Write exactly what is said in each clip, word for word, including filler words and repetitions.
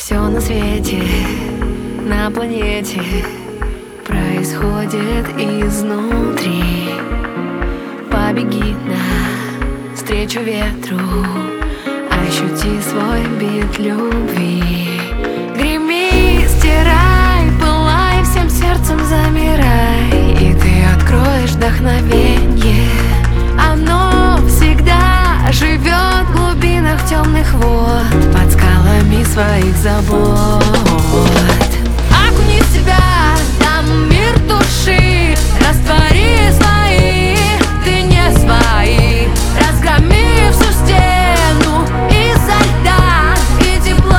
Все на свете, на планете происходит изнутри. Побеги навстречу ветру, ощути свой бит любви. Греми, стирай, пылай, всем сердцем замирай, и ты откроешь вдохновенье. Оно всегда живет в глубинах темных вод, под скалами своих забот. Окуни в себя, там мир души, раствори свои, ты не свои. Разгроми всю стену из-за льда, и тепло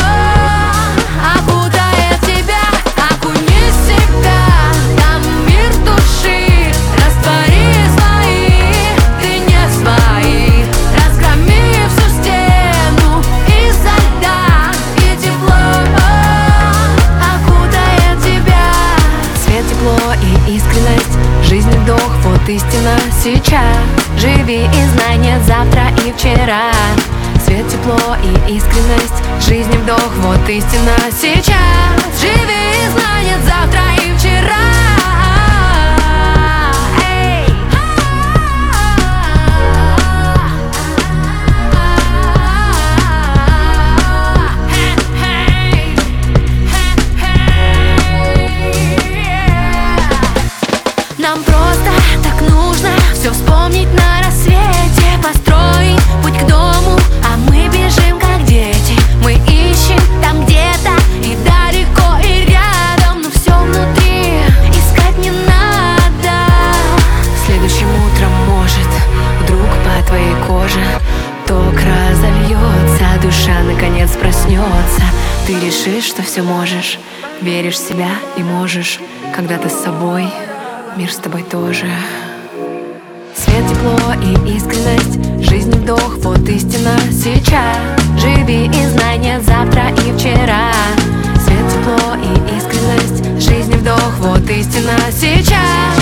окутает тебя. Окуни в себя, там мир души, раствори свои, ты не свои. Разгроми всю стену из-за льда, и тепло окутает тебя. Свет, тепло и искренность, жизнь вдох, вот истина сейчас. Живи и знай, нет завтра и вчера. Свет, тепло и искренность, жизнь вдох, вот истина сейчас. Живи и знай, нет завтра и вчера. Эй! Нам просто так нужно все вспомнить на рассвете, построить путь к дому, а мы бежим как дети. Мы ищем там где-то и далеко, и рядом, но все внутри искать не надо. Следующим утром, может, вдруг по твоей коже ток разольется, душа наконец проснется. Ты решишь, что все можешь, веришь в себя и можешь, когда ты с собой, мир с тобой тоже. Свет, тепло и искренность, жизнь вдох, вот истина сейчас. Живи и знай, нет завтра и вчера. Свет, тепло и искренность, жизнь вдох, вот истина сейчас.